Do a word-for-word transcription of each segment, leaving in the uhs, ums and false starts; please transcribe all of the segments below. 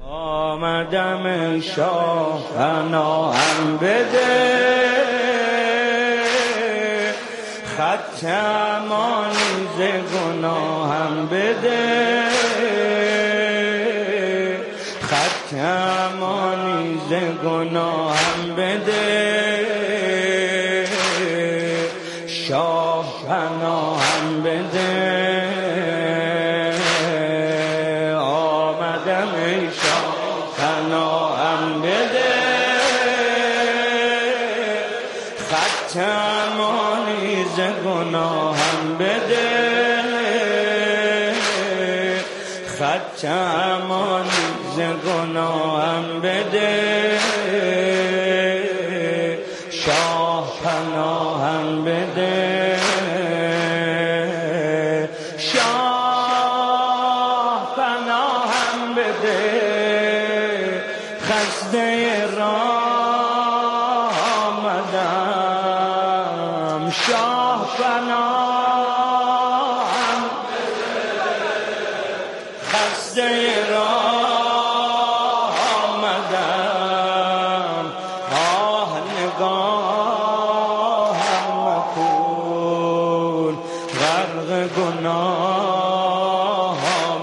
آمدم شاه پناهم بده، خط امانی ز گناهم بده، خط امانی ز گناهم بده، شاه پناهم بده. آمدم ای شاه پناهم بده، خط امانی ز گناهم بده، خط امانی ز گناهم بده، شاه پناهم بده، شاه پناهم بده، خسته راه آمدم، شاه پناهم بده، خسته راه آمدم، آه نگاهم مکن، غرق گناه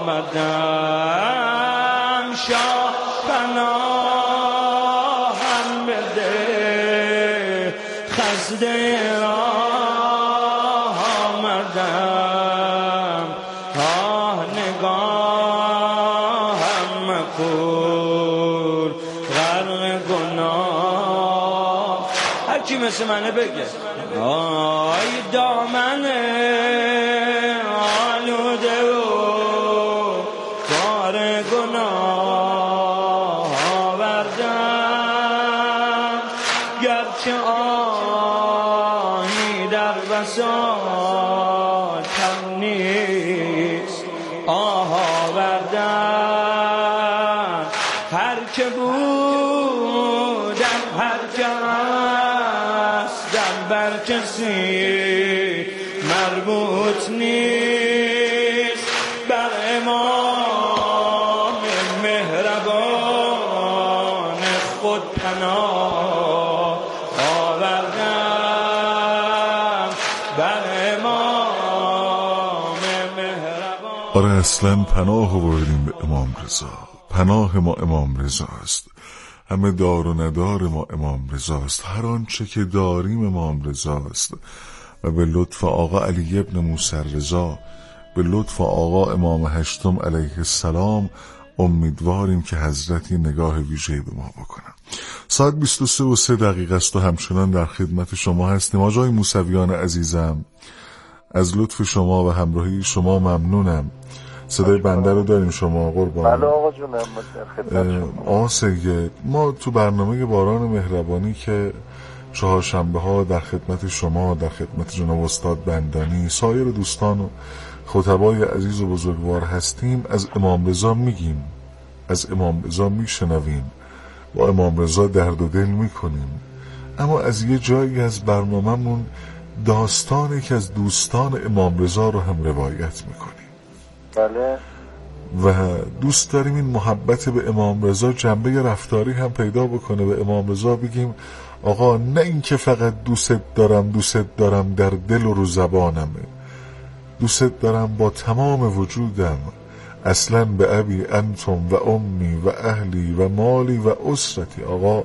آمدم، شاه پناهم بده، خسته راه آمدم، آه نگاهم مکن، غرق گناه. هر کی مثل منه بگه آی دامنه آلوده و بار گناه آوردم، گرچه آهی در بساطم نیست آه آوردم، هر که بودم هر که هستم بر کسی مربوط نیست، بر امام مهربان خود پناه آوردم، بر امام مهربان. آره اصلا پناه آوردیم به امام رضا. پناه ما امام رضا است، همه دار و ندار ما امام رضا است، هر آنچه که داریم امام رضا است. و به لطف آقا علی ابن موسی رضا، به لطف آقا امام هشتم علیه السلام امیدواریم که حضرتی نگاه ویژه‌ای به ما بکنن. ساعت بیست و سه و سه دقیقه است و همچنان در خدمت شما هستیم. آقای موسویان عزیزم، از لطف شما و همراهی شما ممنونم. صدای بنده رو داریم شما قربان؟ بله آقا جونم، در خدمت شما. آقا سید، ما تو برنامه باران مهربانی که چهارشنبه ها در خدمت شما، در خدمت جناب استاد بندانی، سایر دوستان و خطبای عزیز و بزرگوار هستیم، از امام رضا میگیم، از امام رضا میشنویم، با امام رضا درد و دل میکنیم، اما از یه جایی از برنامه‌مون داستانی که از دوستان امام رضا رو هم روایت میکنیم. بله. و دوست داریم این محبت به امام رضا جنبه رفتاری هم پیدا بکنه. به امام رضا بگیم آقا نه این که فقط دوست دارم دوست دارم در دل و رو زبانمه، دوست دارم با تمام وجودم، اصلا به ابی انتم و امی و اهلی و مالی و اسرتی. آقا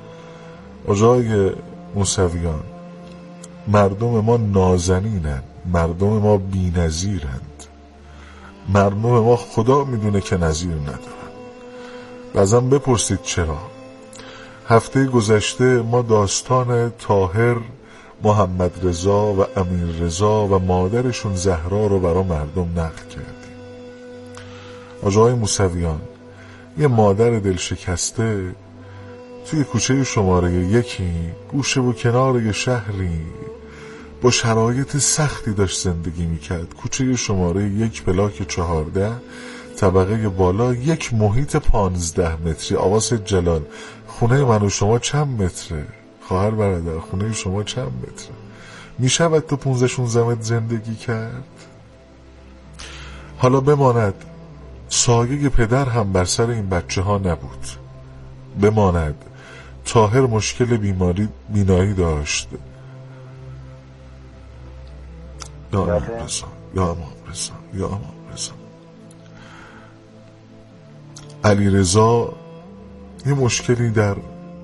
آقای موسویان، مردم ما نازنینن، مردم ما بی نظیرند، مردم ما خدا میدونه که نظیر ندارن. بازم بپرسید چرا؟ هفته گذشته ما داستان طاهر، محمد رضا و امیر رضا و مادرشون زهرا رو برای مردم نقل کردیم. آقای موسویان، یه مادر دلشکسته توی کوچه شماره یکی گوشه و کنار یه شهری با شرایط سختی داشت زندگی میکرد. کوچه شماره یک بلاک چهارده، طبقه بالا، یک محیط پانزده متری. آقا سید جلال، خونه من و شما چند متره؟ خواهر برادر، خونه شما چند متره؟ میشود تو پونزده شونزده متر زندگی کرد؟ حالا بماند سایه پدر هم بر سر این بچه ها نبود. بماند طاهر مشکل بیماری بینایی داشت. یا امام رضا، یا امام رضا، یا امام رضا. علی رضا یه مشکلی در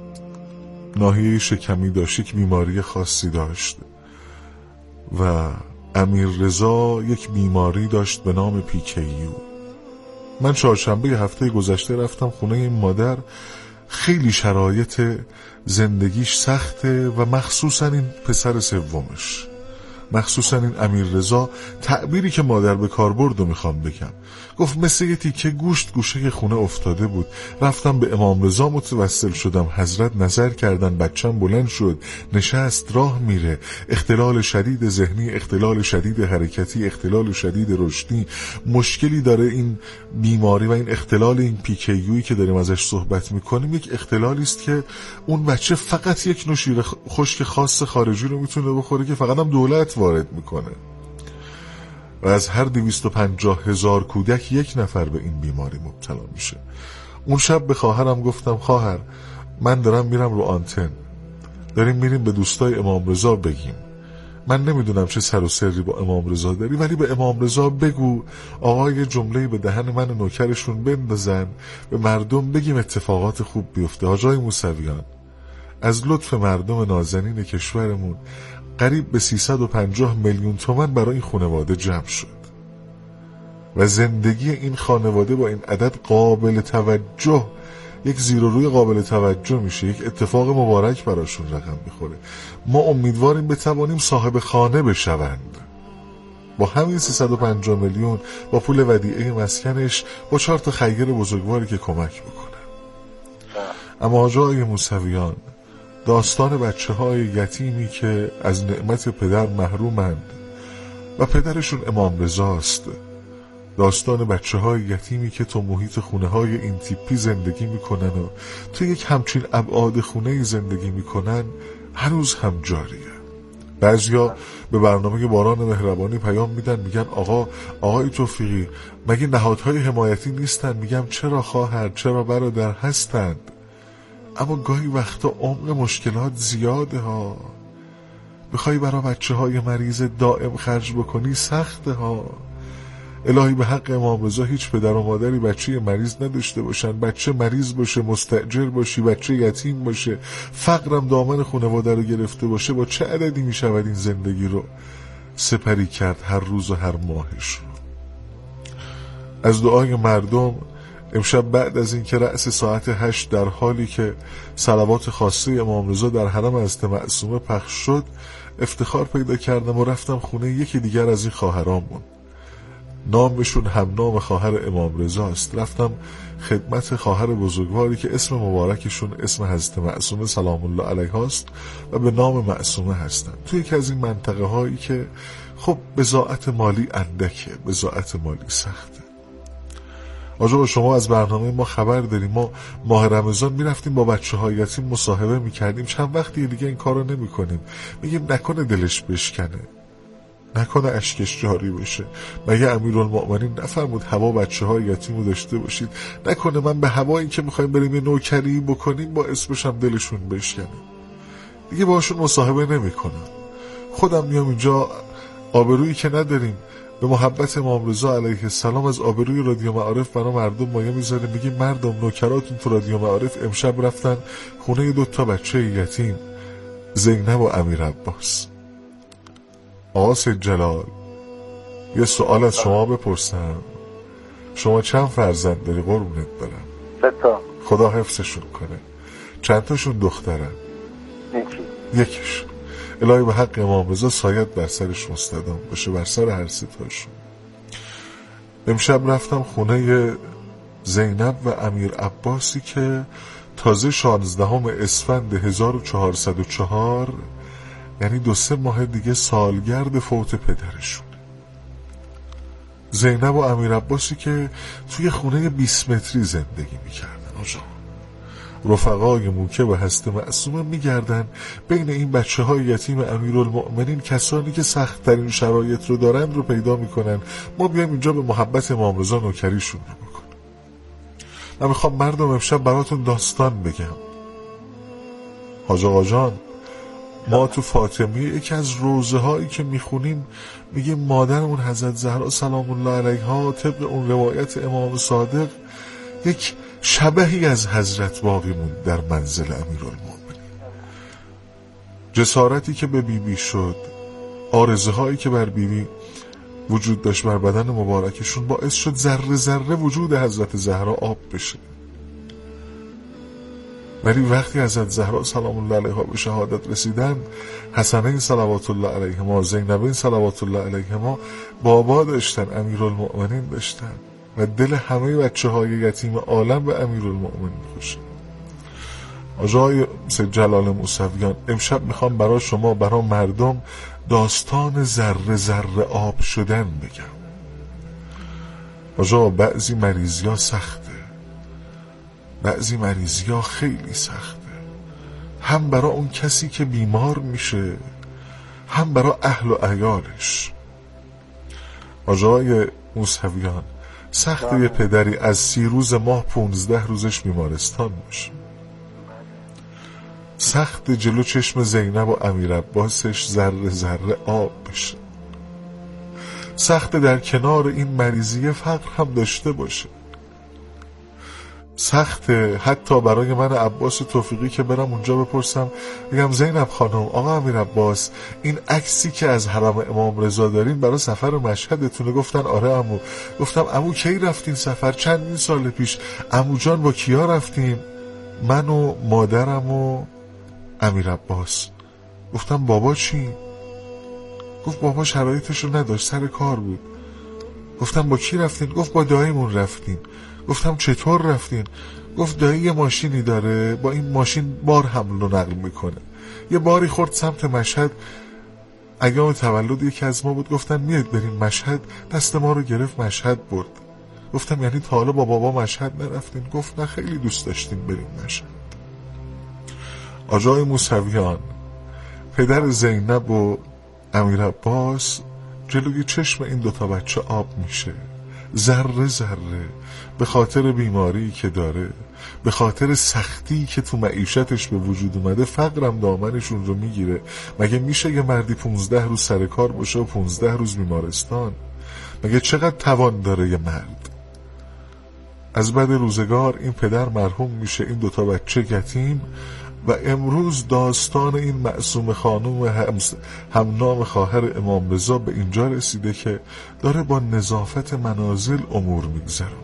ناحیه شکمی داشت، یک بیماری خاصی داشت و امیر رضا یک بیماری داشت به نام پیکیو. من چهارشنبه هفته گذشته رفتم خونه این مادر. خیلی شرایط زندگیش سخته و مخصوصا این پسر سومش، مخصوصا این امیر رضا. تعبیری که مادر به کار برد و میخوام بگم، گفت مثل یه تیکه گوشت گوشه خونه افتاده بود. رفتم به امام رضا متوسل شدم، حضرت نظر کردن، بچم بلند شد، نشست، راه میره. اختلال شدید ذهنی، اختلال شدید حرکتی، اختلال شدید رشدی، مشکلی داره این بیماری و این اختلال این پیکیویی که داریم ازش صحبت میکنیم یک اختلالی است که اون بچه فقط یک نوع شیر خشک خاص خارجی رو میتونه بخوره که فقط هم دولت وارد میکنه و از هر دویست و پنجاه هزار کودک یک نفر به این بیماری مبتلا میشه. اون شب به خواهرم گفتم خواهر من دارم میرم رو آنتن، داریم میریم به دوستای امام رضا بگیم، من نمیدونم چه سر و سری با امام رضا داری ولی به امام رضا بگو آقای جمله‌ای به دهن من و نوکرشون بندازن، به مردم بگیم اتفاقات خوب بیفته. حاجای موسویان، از لطف مردم نازنین کشورمون قریب به سیصد و پنجاه میلیون تومان برای این خانواده جمع شد و زندگی این خانواده با این عدد قابل توجه، یک زیر و روی قابل توجه میشه، یک اتفاق مبارک براشون رقم میخوره. ما امیدواریم بتوانیم صاحب خانه بشوند با همین سیصد و پنجاه میلیون، با پول ودیعه مسکنش، با چهار تا خیر بزرگواری که کمک بکنه. اما حاجای موسویان، داستان بچه های یتیمی که از نعمت پدر محرومند و پدرشون امام رضاست، داستان بچه های یتیمی که تو محیط خونه های این تیپی زندگی میکنن و تو یک همچین ابعاد خونه زندگی میکنن، هنوز هم جاریه. بعضیا به برنامه باران مهربانی پیام میدن، میگن آقا آقای توفیقی مگه نهادهای حمایتی نیستن؟ میگم چرا خواهر، چرا برادر، هستند، اما گاهی وقتا عمق مشکلات زیاده ها. بخوای برای بچه های مریض دائم خرج بکنی سخته ها. الهی به حق امام رضا هیچ پدر و مادری بچه مریض نداشته باشن. بچه مریض باشه، مستاجر باشی، بچه یتیم باشه، فقرم دامن خانواده رو گرفته باشه، با چه عددی می شود این زندگی رو سپری کرد هر روز و هر ماهش رو. از دعای مردم امشب بعد از این که رأس ساعت هشت در حالی که صلوات خاصه امام رضا در حرم حضرت معصومه پخش شد، افتخار پیدا کردم و رفتم خونه یکی دیگر از این خواهرامون، نامشون هم نام خواهر امام رضا است. رفتم خدمت خواهر بزرگواری که اسم مبارکشون اسم حضرت معصومه سلام الله علیها است و به نام معصومه هستن، توی یکی از این منطقه هایی که خب بضاعت مالی اندکه، بضاعت مالی سخته. آجا شما از برنامه ما خبر داریم، ما ماه رمضان میرفتیم با بچه های یتیم مصاحبه میکردیم، چند وقتی دیگه این کارو نمی کنیم، میگیم نکنه دلش بشکنه، نکنه اشکش جاری بشه. مگه امیرالمؤمنین نفرمود هوا بچه های یتیمو داشته باشید؟ نکنه من به هوایی که میخوایم بریم یه نوکری بکنیم باعث بشم دلشون بشکنه؟ دیگه باشون مصاحبه نمی کنم. خودم میام اینجا، آبرویی که نداریم، به محبت امام رضا علیه السلام از آبروی رادیو معارف برای مردم مایه میذاریم، میگیم مردم نوکراتون تو رادیو معارف امشب رفتن خونه دو تا بچه یتیم، زینب و امیر عباس. آقا سید جلال، یه سوال از شما بپرسم، شما چند فرزند داری قربونت برم؟ سه تا. خدا حفظشون کنه. چند تاشون دخترن؟ یکی. یکیشون. الهی به حق امام رضا سایت بر سرش مستدام باشه، بر سر هر سه تاشون. امشب رفتم خونه زینب و امیر عباسی که تازه شانزدهم اسفند هزار و چهارصد و چهار، یعنی دو سه ماه دیگه سالگرد فوت پدرشون. زینب و امیر عباسی که توی خونه بیست متری زندگی میکردن. آجا رفقای موکه و حضرت معصومه میگردن بین این بچه های یتیم امیرالمؤمنین کسانی که سخت ترین شرایط رو دارن رو پیدا میکنن. ما بیایم اینجا به محبت امام رضا نوکریشون رو بکنیم. من میخوام مردم امشب براتون داستان بگم. حاج آقا جان، ما تو فاطمیه یکی از روزه هایی که میخونیم میگیم مادرمون حضرت زهرا سلام الله علیها طبق اون روایت امام صادق یک شبهی از حضرت باقی موند در منزل امیرالمومنین. جسارتی که به بیبی بی شد، آرزه هایی که بر بیبی بی وجود داشت بر بدن مبارکشون باعث شد ذره ذره وجود حضرت زهرا آب بشه. ولی وقتی حضرت زهرا سلام الله علیها به شهادت رسیدن، حسنین صلوات الله علیهما، زینبین صلوات الله علیهما بابا داشتن، امیرالمؤمنین داشتن و دل همه بچه های یتیم عالم به امیرالمؤمنین خوشه. آقای سید جلال موسویان، امشب میخوام برای شما، برای مردم داستان ذره ذره آب شدن بگم. آقا بعضی مریضی ها سخته، بعضی مریضی ها خیلی سخته، هم برای اون کسی که بیمار میشه، هم برای اهل و عیالش. آقای موسویان، سخت یه پدری از سی روز ماه پونزده روزش بیمارستان باشه، سخت جلو چشم زینب و امیر عباسش ذره ذره آب بشه، سخت در کنار این مریضیه فقر هم داشته باشه، سخت حتی برای من عباس توفیقی که برم اونجا بپرسم بگم زینب خانم، آقا امیر عباس، این عکسی که از حرم امام رضا دارین برای سفر مشهدتونه؟ گفتن آره عمو. گفتم عمو کی رفتین سفر؟ چندین سال پیش. عمو جان با کیا رفتیم؟ من و مادرم و امیر عباس. گفتم بابا چی؟ گفت بابا شرایطشو نداشت، سر کار بود. گفتم با کی رفتین؟ گفت با داییمون رفتین. گفتم چطور رفتین؟ گفت دایی یه ماشینی داره، با این ماشین بار حمل و نقل میکنه. یه باری خورد سمت مشهد، ایام تولد یکی از ما بود، گفتن میاد بریم مشهد، دست ما رو گرفت مشهد برد. گفتم یعنی تا حالا با بابا مشهد نرفتین؟ گفت نه خیلی دوست داشتیم بریم مشهد. آقای موسویان، پدر زینب و امیر عباس جلوی چشم این دوتا بچه آب میشه، ذره ذره، به خاطر بیماری که داره، به خاطر سختی که تو معیشتش به وجود اومده. فقرم دامنشون رو میگیره. مگه میشه یه مردی پونزده روز سر کار باشه و پونزده روز بیمارستان؟ مگه چقدر توان داره یه مرد؟ از بعد روزگار این پدر مرحوم میشه، این دوتا بچه یتیم، و امروز داستان این معصوم خانم هم, هم نام خواهر امام رضا به اینجا رسیده که داره با نظافت منازل امور میگذرونه،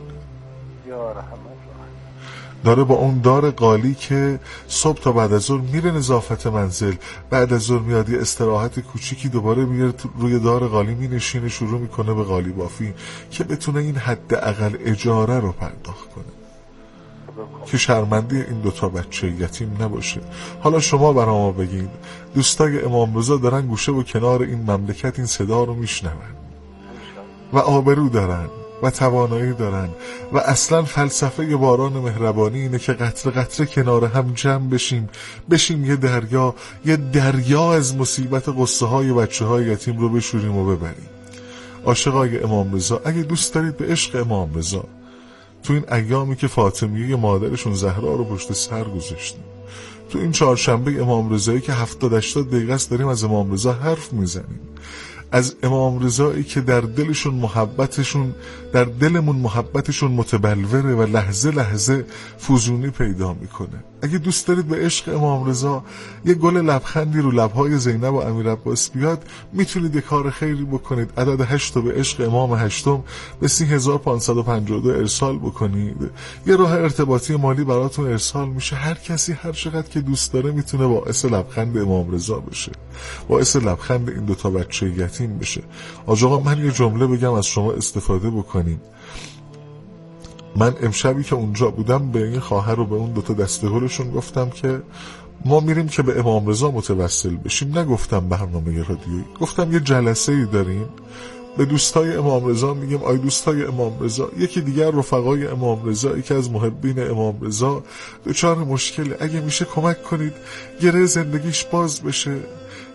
داره با اون دار قالی که صبح تا بعد از ظهر میره نظافت منزل، بعد از ظهر میاد یه استراحت کوچیکی دوباره میره روی دار قالی مینشینه، شروع میکنه به قالی بافی که بتونه این حداقل اجاره رو پرداخت کنه که شرمنده این دوتا بچه یتیم نباشه. حالا شما برای ما بگید، دوستای امام رضا دارن گوشه و کنار این مملکت این صدا رو میشنون و آبرو دارن و توانایی دارن و اصلا فلسفه باران مهربانی اینه که قطره قطره کنار هم جمع بشیم، بشیم یه دریا، یه دریا از مصیبت قصه های بچه های یتیم رو بشوریم و ببریم. عاشقای امام رضا، اگه دوست دارید به عشق امام رضا، تو این ایامی که فاطمیه مادرشون زهرا رو پشت سر گذاشتیم، تو این چهارشنبه امام رضایی که هفتاد هشتاد دقیقه است داریم از امام رضا حرف میزنیم، از امام رضایی که در دلشون محبتشون، در دلمون محبتشون متبلوره و لحظه لحظه فزونی پیدا میکنه. اگه دوست دارید به عشق امام رضا یه گل لبخندی رو لبهای زینب و امیر عباس بیاد، میتونید یه کار خیری بکنید، عدد هشت رو به عشق امام هشتم به سی هزار و پانصد و پنجاه و دو ارسال بکنید. یه راه ارتباطی مالی براتون ارسال میشه. هر کسی هر چقدر که دوست داره میتونه باعث لبخند امام رضا بشه، باعث لبخند این دوتا بچه یتیم بشه. آقا من یه جمله بگم از شما استفاده بکنیم. من امشبی که اونجا بودم به این خواهر و به اون دوتا دسته‌گلشون گفتم که ما میریم که به امام رضا متوسل بشیم. نگفتم برنامه رادیویی، گفتم یه جلسه ای داریم به دوستای امام رضا میگیم آی دوستای امام رضا، یکی دیگر رفقای امام رضا، یکی از محبین امام رضا دچار مشکل، اگه میشه کمک کنید گره زندگیش باز بشه،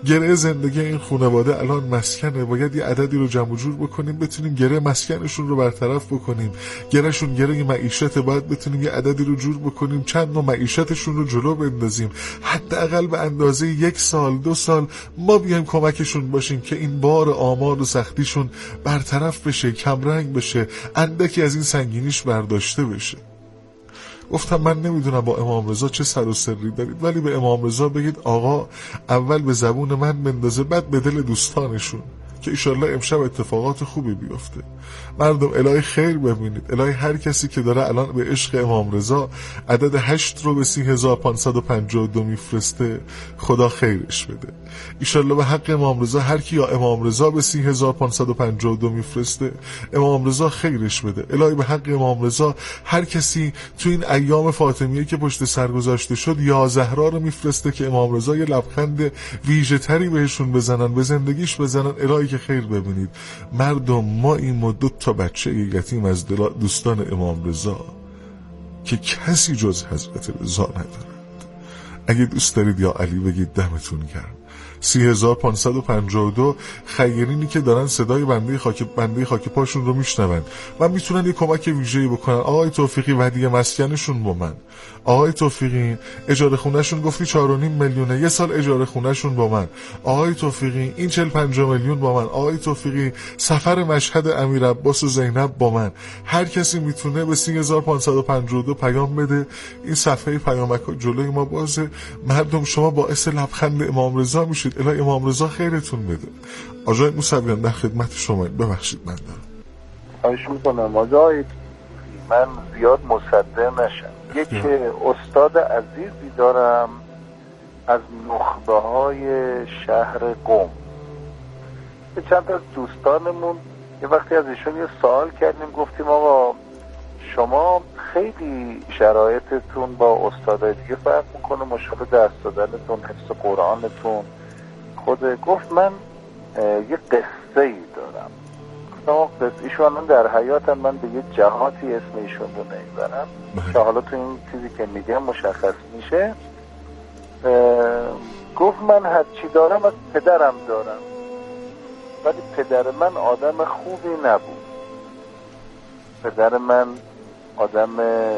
گره زندگی این خانواده الان مسکنه، باید یه عددی رو جمع و جور بکنیم بتونیم گره مسکنشون رو برطرف بکنیم. گرهشون گره معیشت، باید بتونیم یه عددی رو جور بکنیم چند نوع معیشتشون رو جلو بندازیم، حداقل به اندازه یک سال دو سال ما بیایم کمکشون باشیم که این بار آمار و سختیشون برطرف بشه، کمرنگ بشه، اندکی از این سنگینیش برداشته بشه. گفتم من نمیدونم با امام رضا چه سر و سری دارید، ولی به امام رضا بگید آقا اول به زبون من بندازه بعد به دل دوستانشون که ایشالله امشب اتفاقات خوبی بیفته. مردم الهی خیر ببینید، الهی هر کسی که داره الان به عشق امام رضا عدد هشت رو به سی هزار پانصد و پنجاه و دو میفرسته، خدا خیرش بده. ایشالله به حق امام رضا هر کی یا امام رضا به سی هزار پانصد و پنجاه و دو میفرسته، امام رضا خیرش بده. الهی به حق امام رضا هر کسی تو این ایام فاطمیه که پشت سر گذاشته شد یا زهرا رو میفرسته که امام رضا یه لبخند ویژه تری بهشون بزنن، به زندگیش بزنن، الهی که خیر ببینید. مردم ما این دو تا بچه یتیم از دوستان امام رضا که کسی جز حضرت رضا ندارند. اگه دوست دارید یا علی بگید دمتون گرم. سی هزار پانصد و پنجاه و دو خیرینی که دارن صدای بنده خاک بنده خاک پاشون رو میشنون و میتونن یه کمک ویژه‌ای بکنن. آقای توفیقی ودیعه مسکنشون با من. آقای توفیقی اجاره خونهشون گفتی چهار و نیم میلیونه، یه سال اجاره خونهشون با من. آقای توفیقی این چهل پنجاه میلیون با من. آقای توفیقی سفر مشهد امیر عباس و زینب با من. هر کسی میتونه به سی هزار پانصد و پنجاه و دو پیام بده. این صفحه پیامک جلوی ما بازه. مردم شما باعث لبخند امام رضا میشید. الهی امام رضا خیرتون بده. آقای موسویان در خدمت شما، ببخشید من دارم خواهش میکنم آقای من زیاد مصدق نشم. یک استاد عزیزی دارم از نخبه های شهر قم، به چند از دوستانمون یه وقتی از ایشون یه سوال کردیم، گفتیم آقا شما خیلی شرایطتون با استادای دیگه فرق میکنه، مشکل درس دادنتون، حفظ قرآنتون. خود گفت من یه قصه ای دارم. گفتم ایشون در حیاتم، من به یه جهاتی اسم ایشون رو نمیبرم که حالا تو این چیزی که میگم مشخص میشه. گفت من هرچی دارم از پدرم دارم، ولی پدر من آدم خوبی نبود. پدر من آدم به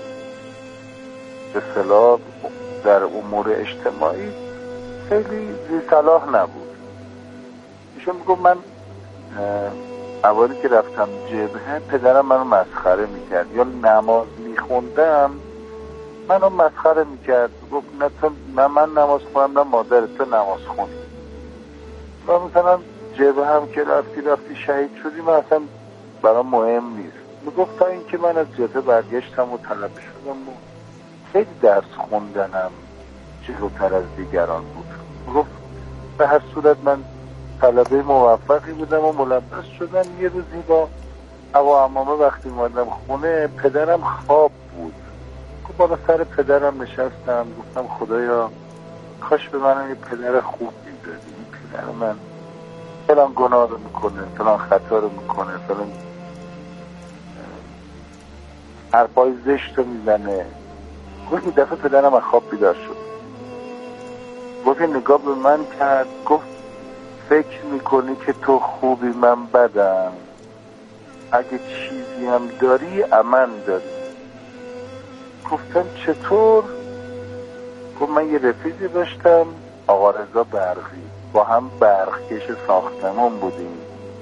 اصطلاح در امور اجتماعی خیلی ذی صلاح نبود. ایشون میگفت من اولی که رفتم جبهه پدرم منو مسخره میکرد، یا نماز میخوندم منو مسخره میکرد. گفت نه تو نه من نماز خوندم نه مادر تو نماز خوندی. و مثلا جبهه هم که رفتی رفتی شهید شدی من اصلا برام مهم نیست. میگفت تا اینکه من از جبهه برگشتم و طلبه شدم و خیلی درس خوندنم جلوتر از دیگران بود. میگفت به هر صورت من طلبه موفقی بودم و ملبس شدم. یه روزی با هوا عمامه وقتی اومدم خونه پدرم خواب بود. گفت بالا سر پدرم نشستم، گفتم خدایا کاش به من یه پدر خوب میدادی. این پدر من فلان گناه رو میکنه، فلان خطا رو میکنه، فلان حرفای زشت رو میزنه. گفت این دفعه پدرم از خواب بیدار شد. گفت نگاه به من کرد، گفت فکر میکنی که تو خوبی من بدم؟ اگه چیزی هم داری امن داری. گفتم چطور؟ گفت من یه رفیقی داشتم آقا رضا برقی، با هم برقکش ساختمان بودیم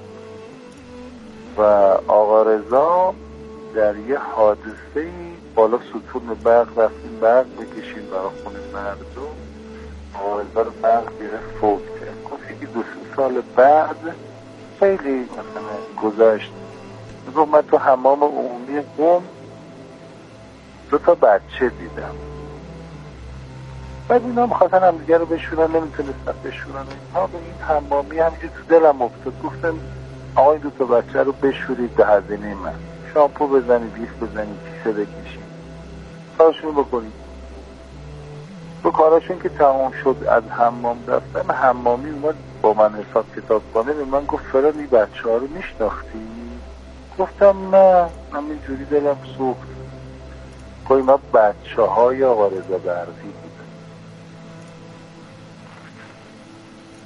و آقا رضا در یه حادثه‌ای بالا ستون برق رفتیم برق بکشیم برای خونه مردم. آقا رضا رو برق گرفت فوت کرد. گفت یکی دو سه سال بعد خیلی مثلا گذشت، گفت من تو حمام عمومی قم دو تا بچه دیدم. بعد اینا هم خواستن هم دیگه رو بشورن، نمیتونستن بشورن. ها به این حمامی همینجور تو دلم افتاد. گفتم آقا این دو تا بچه رو بشورید به هزینه من، شامپو بزنید، لیف بزنید، کیسه بکشید، کارشون بکنید. تو کاراشون که تمام شد از حمام رفتم، حمامی اومد با من حساب کتاب کنه. به من گفت فران این بچه ها رو میشناختی؟ گفتم نه، همینجوری دلم سوخت. گفت اینا بچه های آقا رضا برقی بود.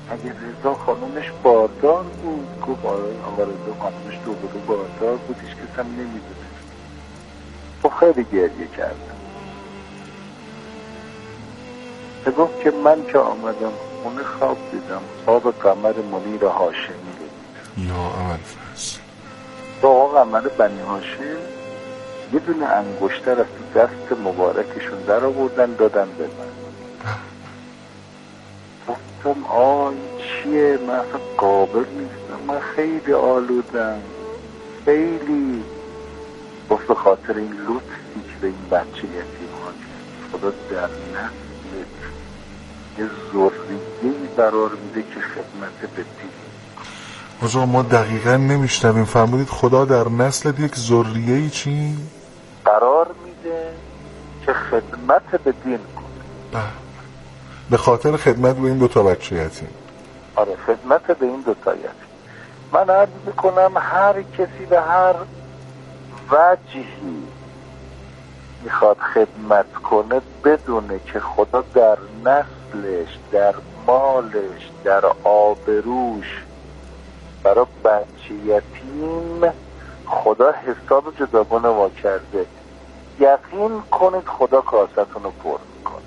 اگه رضا خانومش باردار بود، گفت آقا رضا خانومش دو بدو باردار بود، هیچ کس هم نمیدونه. خب خیلی گریه کردم. تو گفت که من که آمدم خونه خواب دیدم، خواب قمر منیر هاشمی رو دیدم. یا ابوالفضل. با آقا قمر بنی هاشم یه دونه انگشتر از تو دست مبارکشون در آوردن دادن به من. گفتم آی چیه؟ من اصلا قابل نیستم، من خیلی آلودم، خیلی. گفت به خاطر این لطفی که به این بچه یتیم ها کرد، خدا در نسلت یه ذریه‌ای قرار میده که خدمت به دین. آجا ما دقیقا نمیشنویم، فرمودید خدا در نسلت یک ذریه‌ای چی؟ قرار میده که خدمت به دین کنه. به خاطر خدمت به این دوتا بچه یتیم. آره خدمت به این دوتا یتیم. من عرض میکنم هر کسی به هر وجهی میخواد خدمت کنه بدونه که خدا در نسلش، در مالش، در آبروش برای بچه یتیم خدا حساب جداگانه وا کرده. یقین کنید خدا کاستون رو پر میکنه،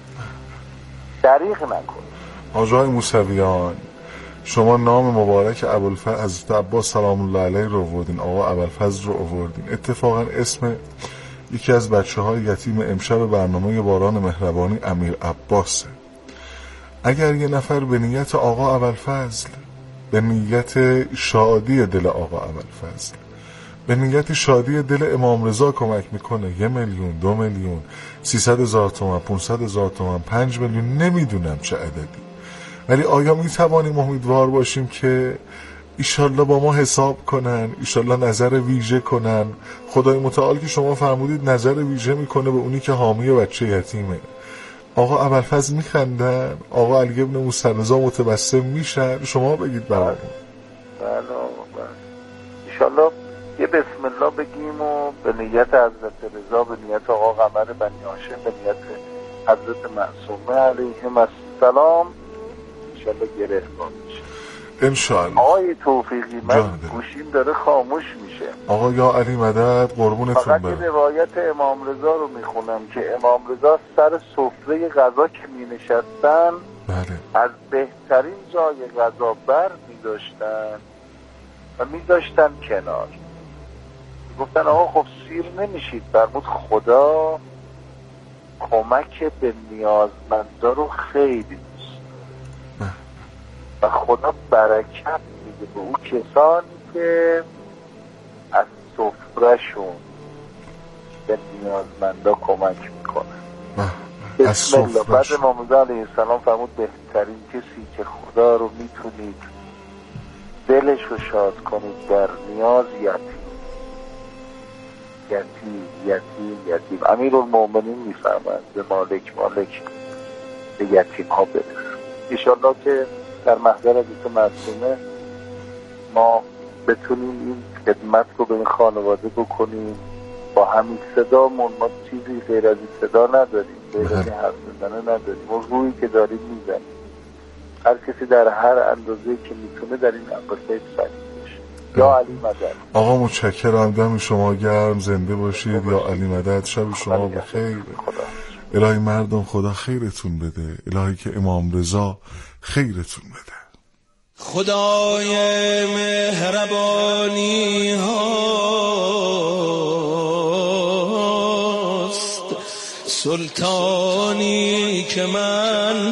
دریغ نکنید. آقای موسویان، شما نام مبارک ابوالفضل حضرت عباس سلام الله علیه رو آوردین، آقا ابوالفضل رو آوردین. اتفاقا اسم یکی از بچه های یتیم امشب برنامه باران مهربانی امیر عباسه. اگر یه نفر به نیت آقا ابوالفضل، به نیت شادی دل آقا ابوالفضل، به نیت شادی دل امام رضا کمک میکنه، یه میلیون، دو میلیون، سیصد هزار تومان، پونصد هزار تومان، پنج میلیون، نمیدونم چه عددی، ولی آیا میتوانیم امیدوار باشیم که ایشالله با ما حساب کنن، ایشالله نظر ویژه کنن؟ خدای متعال که شما فرمودید نظر ویژه میکنه به اونی که حامی بچه یتیمه. آقا ابوالفضل میخندن، آقا علی ابن موسی رضا متبسم میشن، شما بگید برامون. بله بله ایشالله یه بسم الله بگیم و به نیت حضرت رضا، به نیت آقا قمر بنی هاشم، به نیت حضرت معصومه علیهم السلام انشالله گره کن میشه انشالله. آقای توفیقی من گوشیم داره خاموش میشه. آقا یا علی مدد قربونتون برم. برم. فقط روایت امام رضا رو میخونم که امام رضا سر سفره غذا که مینشستن بله. از بهترین جای غذا بر میداشتن و میداشتن کنار. گفتن آقا خب سیر نمیشید؟ فرمود خدا کمک به نیازمندا رو خیلی دوست و خدا برکت میده به اون کسانی که از سفرهشون به نیازمندا کمک میکنن. بسم الله. بعد امام رضا علیه السلام فرمود بهترین کسی که خدا رو میتونید دلش رو شاد کنید در نیاز یتیم یتیم یتیم یتیم امیرالمومنین میفرماید به مالک مالک به یتیم ها برس. انشالله که در محضر حضرت معصومه ما بتونیم این خدمت رو به این خانواده بکنیم با همین صدامون. ما چیزی غیر از این صدا نداریم، غیر از این حرف زدنه نداریم، ما روی که داریم میزنیم. هر کسی در هر اندازه که میتونه در این اندازه سعی بشه. یا علی مدد. آقا متشکرم، دم شما گرم، زنده باشید. یا علی مدد. شب شما بخیر. الهی مردم خدا خیرتون بده، الهی که امام رضا خیرتون بده. خدای مهربانی هاست سلطانی که من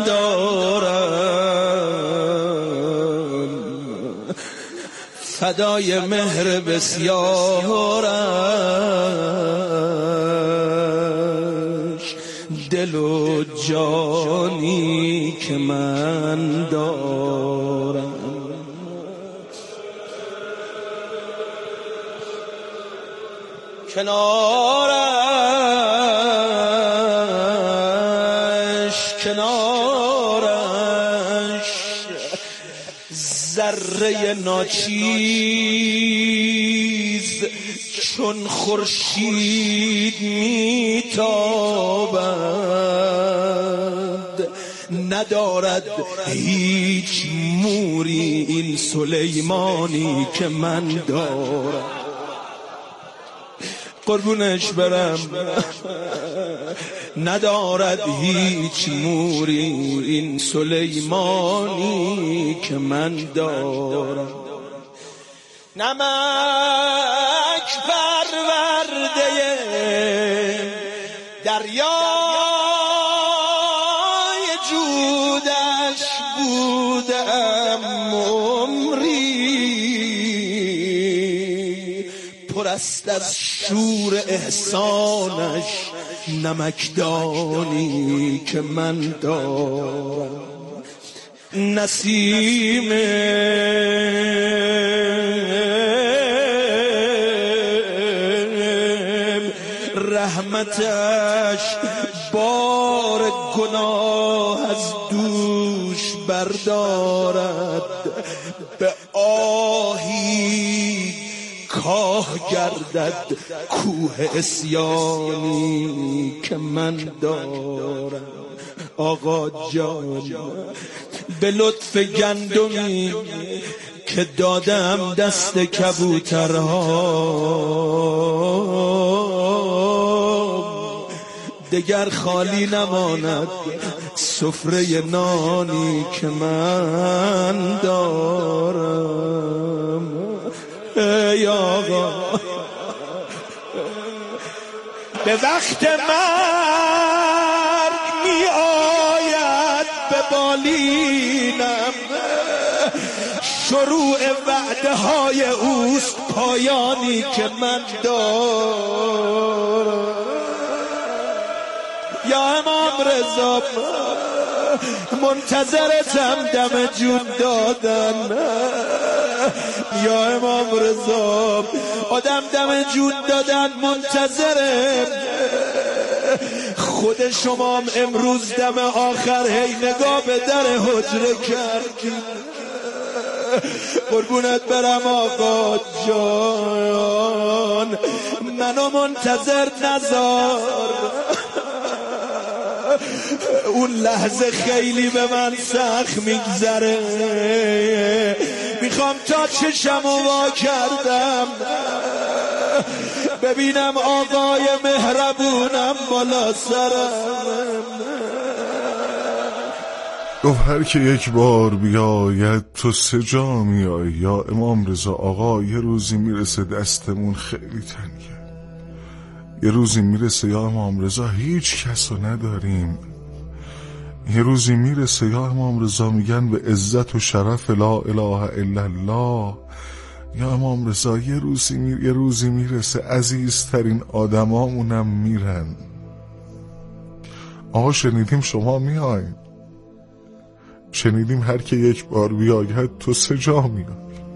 دارم، فدای مهر بسیارش دل و جانی که من دارم. کنارش کنارش ذره ناچیز چون خورشید میتابد، ندارد هیچ موری این سلیمانی که من دارم. قربونش برم. ندارد هیچ موری این سلیمانی که من دارم. نمک پرورده دریای جودش بودم عمری، پر است از شور احسانش نمکدانی که من دارم. نسیم رحمتش بار گناه از دوش بردارد، به آهی کاه گردد کوه عصیانی که من دارم. آقا جان به لطف گندمی که دادم دست کبوترها، دگر خالی نماند سفره نانی که من دارم. ای آقا به وقت مرگ می آید به بالینم، شروع وعده های اوست پایانی که من دارم. یا امام رضا منتظرتم دم جون دادن. یا امام رضا آدم دم جون دادن منتظره، خود شما امروز دم آخر هی نگاه به در حجره کردی. قربونت برم آقا جان، منو منتظر نذار. اون لحظه خیلی به من سخت میگذره، میخوام تا چشمو وا کردم ببینم آقای مهربونم بالا سرم. گفت هر که یک بار بیاید تو سه جا میای. یا امام رضا آقا یه روزی میرسه دستمون خیلی تنگه، یه روزی میرسه یا امام رضا هیچ کس رو نداریم، یه روزی میرسه یا امام رضا میگن به عزت و شرف لا اله الا الله. یا امام رضا یه روزی می... یه روزی میرسه عزیزترین آدمامونم میرن. آقا شنیدیم شما میاین، شنیدیم هر که یک بار بیاید تو سه جا میای.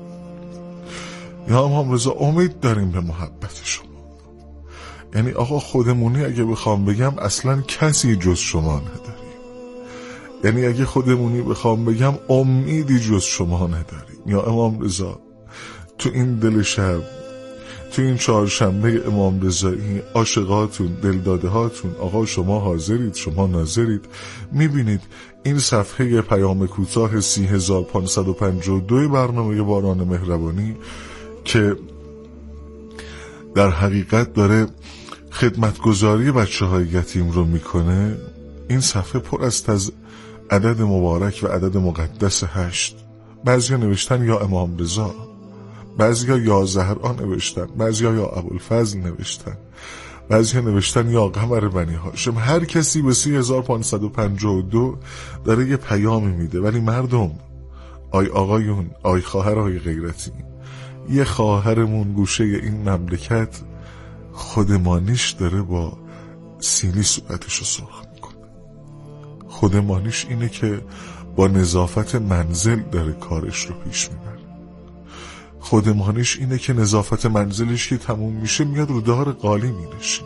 یا امام رضا امید داریم به محبت شما. یعنی آقا خودمونی اگه بخوام بگم اصلا کسی جز شما نداریم. یعنی اگه خودمونی بخوام بگم امیدی جز شما نداریم. یا امام رضا تو این دل شب، تو این چهارشنبه امام رضایی، عاشقاتون، دلداده هاتون، آقا شما حاضرید، شما ناظرید، میبینید این صفحه پیام کوتاه سی هزار پانصد و پنجاه و دو برنامه باران مهربانی که در حقیقت داره خدمتگزاری بچه های یتیم رو میکنه. این صفحه پر است از عدد مبارک و عدد مقدس هشت. بعضی ها نوشتن یا امام رضا، بعضی ها یا زهرا نوشتن، بعضی ها یا ابوالفضل نوشتن، بعضی ها نوشتن یا قمر بنی هاشم. هر کسی به سی هزار پانصد و پنجاه و دو داره یه پیامی میده. ولی مردم، آی آقایون، آی خواهرای غیرتی، یه خواهرمون گوشه این مملکت خودمانیش داره با سینی صورتشو سرخ میکنه. خودمانیش اینه که با نظافت منزل داره کارش رو پیش میبره. خودمانیش اینه که نظافت منزلش که تموم میشه میاد رو دار قالی مینشینه.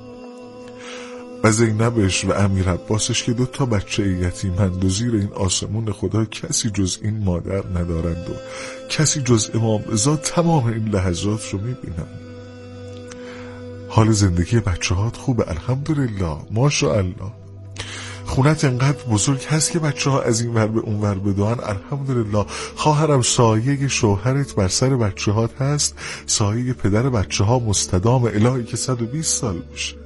و زینبش و امیر عباسش که دو تا بچه یتیمند و زیر این آسمون خدا کسی جز این مادر ندارند و کسی جز امام رضا تمام این لحظات رو میبینن. حال زندگی بچه هات خوبه؟ الحمدلله، ماشاءالله. خونت انقدر بزرگ هست که بچه ها از این ور به اون ور بدوان. الحمدلله. خواهرم سایه شوهرت بر سر بچه هات هست، سایه پدر بچه ها مستدام، الهی که صد و بیست سال بشه.